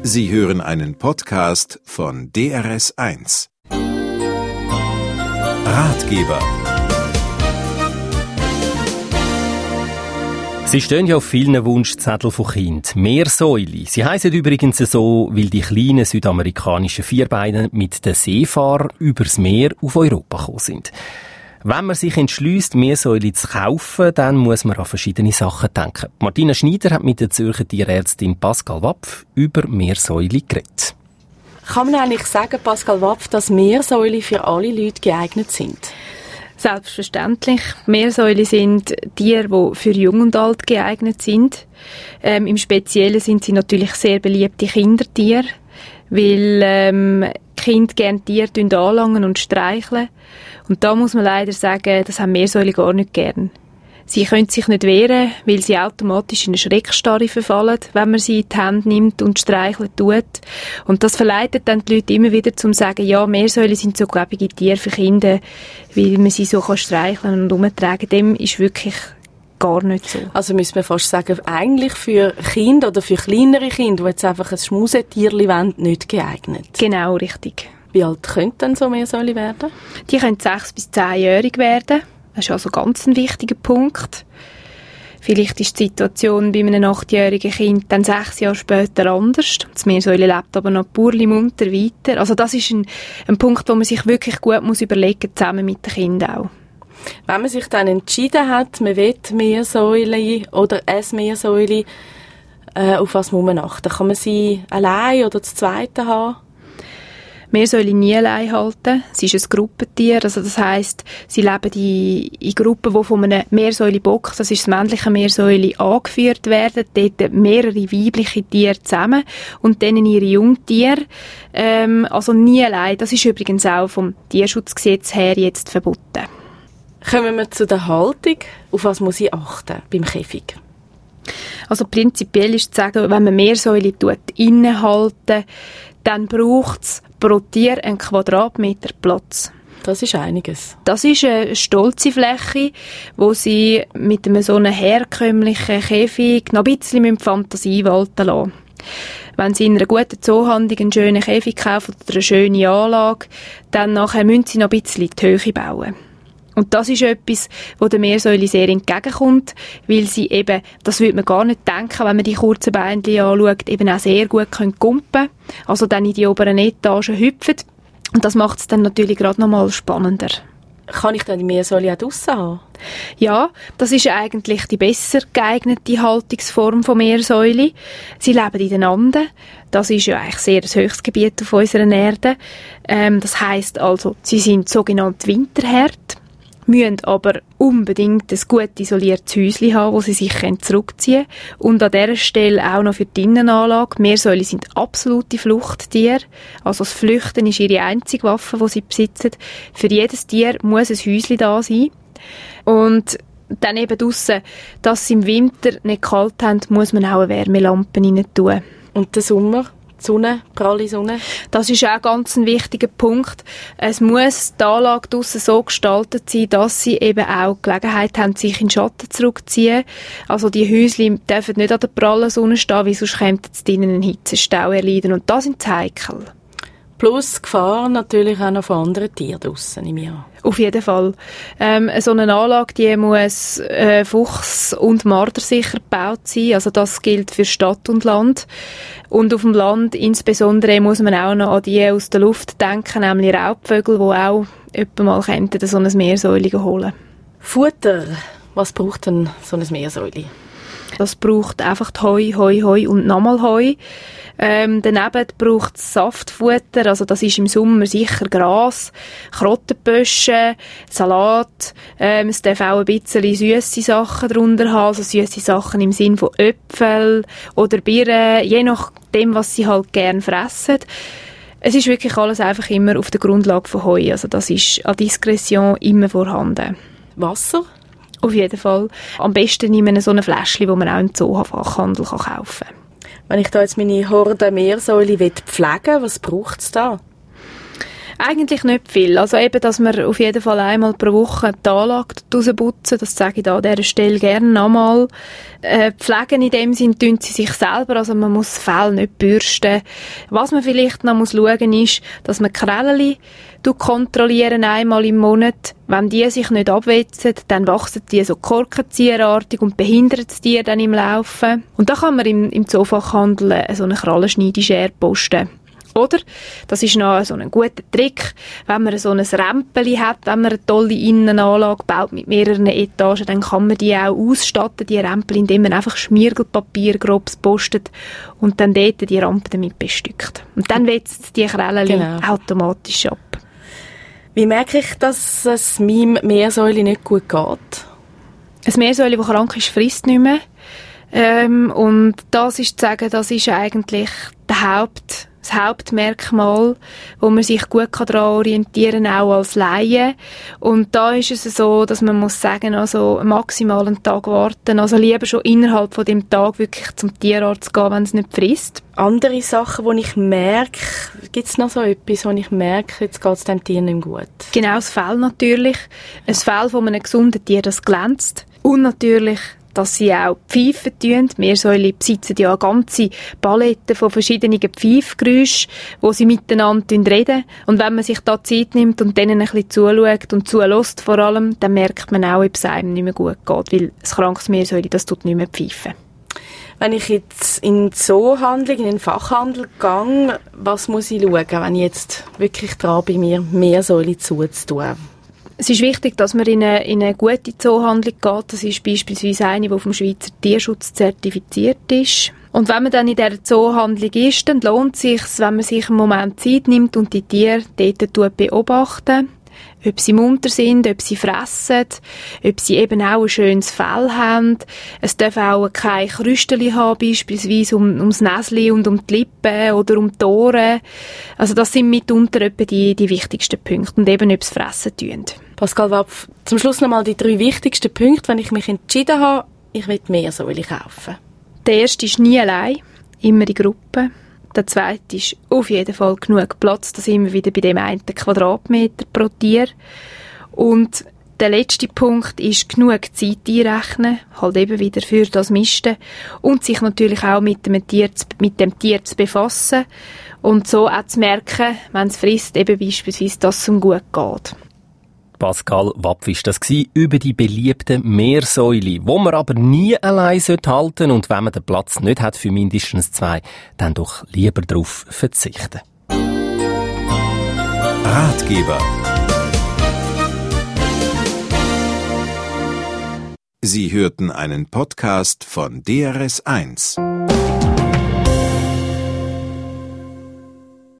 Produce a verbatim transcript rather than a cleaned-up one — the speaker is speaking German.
Sie hören einen Podcast von D R S eins. Ratgeber. Sie stehen ja auf vielen Wunschzetteln von Kindern. Meersäule. Sie heissen übrigens so, weil die kleinen südamerikanischen Vierbeiner mit den Seefahrern übers Meer auf Europa gekommen sind. Wenn man sich entschließt, Meersäule zu kaufen, dann muss man an verschiedene Sachen denken. Martina Schneider hat mit der Zürcher Tierärztin Pascal Wapf über Meersäule geredet. Kann man eigentlich sagen, Pascal Wapf, dass Meersäule für alle Leute geeignet sind? Selbstverständlich. Meersäule sind Tiere, die für Jung und Alt geeignet sind. Ähm, Im Speziellen sind sie natürlich sehr beliebte Kindertiere, weil ähm, Kinder gerne Tiere anlangen und streicheln. Und da muss man leider sagen, das haben Meersäule gar nicht gern. Sie können sich nicht wehren, weil sie automatisch in eine Schreckstarre verfallen, wenn man sie in die Hände nimmt und streicheln tut. Und das verleitet dann die Leute immer wieder zum sagen, ja, Meersäule sind so gläubige Tiere für Kinder, weil man sie so streicheln und umtragen. Dem ist wirklich gar nicht so. Also müssen wir fast sagen, eigentlich für Kinder oder für kleinere Kinder, die jetzt einfach ein Schmusetierli wollen, nicht geeignet. Genau, richtig. Wie alt könnte dann so Meersäule werden? Die können sechs- bis zehnjährig werden. Das ist also ganz ein wichtiger Punkt. Vielleicht ist die Situation bei einem achtjährigen Kind dann sechs Jahre später anders. Das Meersäule lebt aber noch purli munter weiter. Also das ist ein, ein Punkt, wo man sich wirklich gut muss überlegen, zusammen mit den Kindern auch. Wenn man sich dann entschieden hat, man will Meersäule oder ein Meersäule, äh, auf was muss man achten? Kann man sie allein oder zu zweit haben? Meersäule nie allein halten. Sie ist ein Gruppentier, also das heisst, sie leben in, in Gruppen, die von einem Meersäulebock, das ist das männliche Meersäule, angeführt werden. Dort mehrere weibliche Tiere zusammen und dann ihre Jungtiere. Ähm, also nie allein. Das ist übrigens auch vom Tierschutzgesetz her jetzt verboten. Kommen wir zu der Haltung. Auf was muss ich achten beim Käfig? Also prinzipiell ist zu sagen, wenn man Meersäule innehalten, dann braucht es pro Tier einen Quadratmeter Platz. Das ist einiges. Das ist eine stolze Fläche, wo sie mit einem so einem herkömmlichen Käfig noch ein bisschen Fantasie walten lassen. Wenn sie in einer guten Zoohandlung einen schönen Käfig kaufen oder eine schöne Anlage, dann nachher müssen sie noch ein bisschen die Höhe bauen. Und das ist etwas, wo der Meersäule sehr entgegenkommt, weil sie eben, das würde man gar nicht denken, wenn man die kurzen Beinchen anschaut, eben auch sehr gut können kumpen, also dann in die oberen Etagen hüpfen. Und das macht es dann natürlich gerade noch mal spannender. Kann ich dann die Meersäule auch draussen haben? Ja, das ist eigentlich die besser geeignete Haltungsform von Meersäule. Sie leben in den Anden. Das ist ja eigentlich sehr das höchste Gebiet auf unserer Erde. Ähm, das heisst also, sie sind sogenannt Winterherd, müssen aber unbedingt ein gut isoliertes Häuschen haben, wo sie sich zurückziehen können. Und an dieser Stelle auch noch für die Innenanlage. Meersäule sind absolute Fluchttiere. Also das Flüchten ist ihre einzige Waffe, die sie besitzen. Für jedes Tier muss ein Häuschen da sein. Und dann eben draussen, dass sie im Winter nicht kalt haben, muss man auch eine Wärmelampe rein tun. Und der Sommer? Die Sonne, pralle Sonne? Das ist auch ganz ein wichtiger Punkt. Es muss die Anlage draussen so gestaltet sein, dass sie eben auch Gelegenheit haben, sich in den Schatten zurückzuziehen. Also die Häuschen dürfen nicht an der prallen Sonne stehen, weil sonst könnten sie drinnen einen Hitzestau erleiden. Und das sind heikel. Plus Gefahr natürlich auch noch von anderen Tieren draussen im Jahr. Auf jeden Fall. Ähm, so eine Anlage, die muss äh, fuchs- und mardersicher gebaut sein. Also das gilt für Stadt und Land. Und auf dem Land insbesondere muss man auch noch an die aus der Luft denken, nämlich Raubvögel, die auch etwa mal könnten so ein Meersäule holen. Futter. Was braucht denn so ein Meersäule? Das braucht einfach Heu, Heu, Heu und nochmal Heu. Ähm, daneben braucht es Saftfutter, also das ist im Sommer sicher Gras, Krottenböschen, Salat. Ähm, es darf auch ein bisschen süsse Sachen darunter haben, also süsse Sachen im Sinn von Äpfel oder Birnen, je nachdem, was sie halt gerne fressen. Es ist wirklich alles einfach immer auf der Grundlage von Heu, also das ist an Diskretion immer vorhanden. Wasser? Auf jeden Fall. Am besten in einem so einem Fläschchen, das man auch im Zoofachhandel kaufen kann. Wenn ich da jetzt meine Horde Meersäule pflegen will, was braucht es da? Eigentlich nicht viel. Also eben, dass wir auf jeden Fall einmal pro Woche die Anlage rausputzen, das sage ich da an dieser Stelle gerne nochmal. Äh, pflegen in dem Sinn tun sie sich selber, also man muss das Fell nicht bürsten. Was man vielleicht noch muss schauen ist, dass man Krällen kontrollieren einmal im Monat. Wenn die sich nicht abwetzen, dann wachsen die so korkenzieherartig und behindern das Tier dann im Laufen. Und da kann man im, im Zoofachhandel so eine Krallenschneideschere posten. Oder? Das ist noch so ein guter Trick, wenn man so ein Rämpeli hat, wenn man eine tolle Innenanlage baut mit mehreren Etagen, dann kann man die auch ausstatten, die Rämpeli, indem man einfach Schmiergelpapier grobs postet und dann dort die Rampe damit bestückt. Und dann wetzt die Krällen genau. automatisch ab. Wie merke ich, dass es meinem Meersäule nicht gut geht? Ein Meersäule, das krank ist, frisst nicht mehr. Ähm, und das ist zu sagen, das ist eigentlich der Haupt, das Hauptmerkmal, wo man sich gut daran orientieren kann, auch als Laie. Und da ist es so, dass man muss sagen, also maximal einen Tag warten, also lieber schon innerhalb von dem Tag wirklich zum Tierarzt gehen, wenn es nicht frisst. Andere Sachen, die ich merke, gibt es noch so etwas, wo ich merke, jetzt geht es dem Tier nicht gut? Genau, das Fell natürlich. Ein Fell von einem gesunden Tier, das glänzt. Und natürlich, dass sie auch pfeifen tun. Meersäule besitzen ja eine ganze Palette von verschiedenen Pfeifgeräuschen, wo sie miteinander reden. Und wenn man sich da Zeit nimmt und denen ein bisschen zuschaut und zulässt vor allem, dann merkt man auch, ob es einem nicht mehr gut geht, weil ein krankes Meersäule, das tut nicht mehr pfeifen. Wenn ich jetzt in den Zoohandel, in den Fachhandel gehe, was muss ich schauen, wenn ich jetzt wirklich dran bin, mir Meersäule zuzutun? Es ist wichtig, dass man in eine, in eine gute Zoohandlung geht. Das ist beispielsweise eine, die vom Schweizer Tierschutz zertifiziert ist. Und wenn man dann in dieser Zoohandlung ist, dann lohnt es sich, wenn man sich einen Moment Zeit nimmt und die Tiere dort beobachtet. Ob sie munter sind, ob sie fressen, ob sie eben auch ein schönes Fell haben. Es darf auch keine Krüstchen haben, beispielsweise um, ums Näschen und um die Lippen oder um die Ohren. Also das sind mitunter etwa die, die wichtigsten Punkte. Und eben, ob sie fressen tun. Pascal Wapf, zum Schluss nochmal die drei wichtigsten Punkte, wenn ich mich entschieden habe, ich will Meersäule kaufen. Der erste ist nie allein, immer in Gruppen. Der zweite ist auf jeden Fall genug Platz, da sind wir wieder bei dem einen Quadratmeter pro Tier. Und der letzte Punkt ist genug Zeit einrechnen, halt eben wieder für das Misten und sich natürlich auch mit dem Tier, mit dem Tier zu befassen und so auch zu merken, wenn es frisst, eben beispielsweise, dass es ihm gut geht. Pascal Wapf war das über die beliebten Meersäule, wo man aber nie allein halten sollte und wenn man den Platz nicht hat für mindestens zwei, dann doch lieber darauf verzichten. Ratgeber. Sie hörten einen Podcast von D R S eins.